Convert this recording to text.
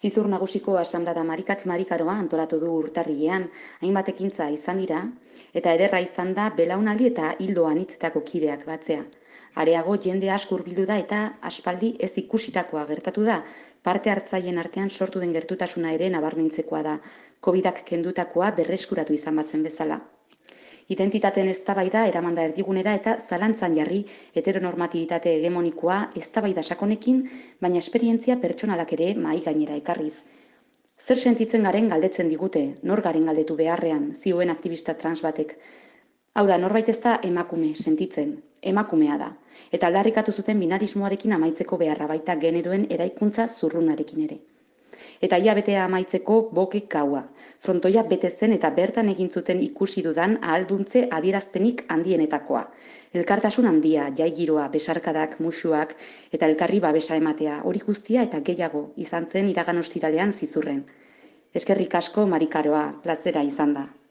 Zizur Nagusiko Asanblada Marikak Marikaroa antolatu du urtarrilean, hainbat ekintza izan dira, eta ederra izan da belaunaldi eta hildo anitzetako kideak batzea. Areago jende asko hurbildu da eta aspaldi ez ikusitakoa gertatu da, parte hartzaileen artean sortu den gertutasuna ere nabarmentzekoa da, Covidak kendutakoa berreskuratu izan bazen bezala. Identitateen eztabaida eramanda erdigunera eta zalantzan jarri heteronormatibitate hegemonikoa eztabaida sakonekin, baina esperientzia pertsonalak ere mahai gainera ekarriz. Zer sentitzen garen galdetzen digute, nor garen galdetu beharrean, zioen aktivista trans batek. Hau da, norbait ez da emakume sentitzen, emakumea da. Eta aldarrikatu zuten binarismoarekin amaitzeko beharra baita generoen eraikuntza zurrunarekin ere. Eta hilabetea amaitzeko bokek gaua. Frontoia bete zen eta bertan egin zuten ikusi dudan ahalduntze adierazpenik handienetakoa. Elkartasun handia, jai giroa, besarkadak, musuak eta elkarri babesa ematea, hori guztia eta gehiago izan zen iragan ostiralean Zizurren. Eskerrik asko Marikaroa, plazera izan da.